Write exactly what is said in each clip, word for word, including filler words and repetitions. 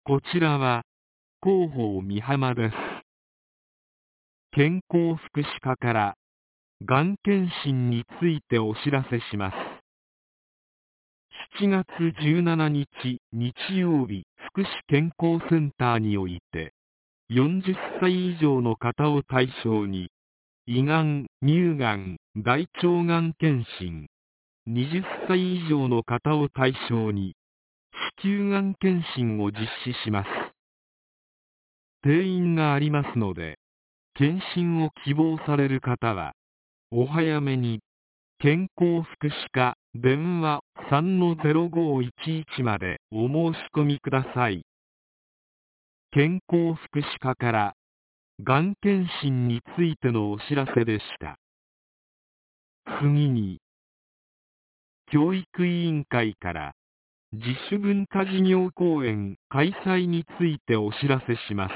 こちらは広報美浜です。健康福祉課からがん検診についてお知らせします。しちがつじゅうしちにち日曜日、福祉健康センターにおいてよんじゅっさい以上の方を対象に胃がん、乳がん、大腸がん検診、はたち以上の方を対象に子宮がん検診を実施します。定員がありますので、検診を希望される方はお早めに健康福祉課電話 さんのゼロごいちいち までお申し込みください。健康福祉課からがん検診についてのお知らせでした。次に、教育委員会から自主文化事業公演開催についてお知らせします。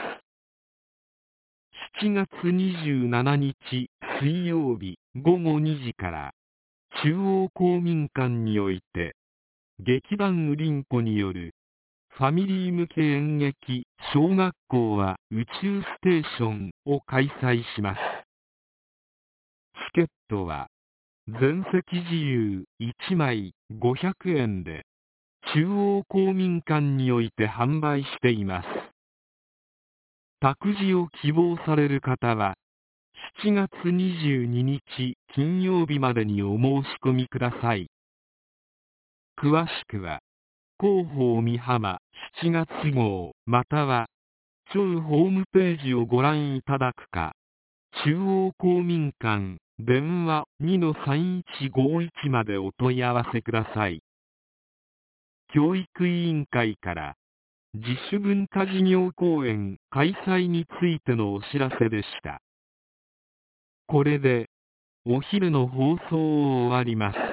しちがつにじゅうしちにち水曜日ごごにじから中央公民館において劇団ウリンコによるファミリー向け演劇小学校は宇宙ステーションを開催します。チケットは全席自由いちまいごひゃくえんで中央公民館において販売しています。託児を希望される方はしちがつにじゅうににち金曜日までにお申し込みください。詳しくは広報美浜しちがつ号または庁ホームページをご覧いただくか、中央公民館電話 にのさんいちごいち までお問い合わせください。教育委員会から自主文化事業公演開催についてのお知らせでした。これでお昼の放送を終わります。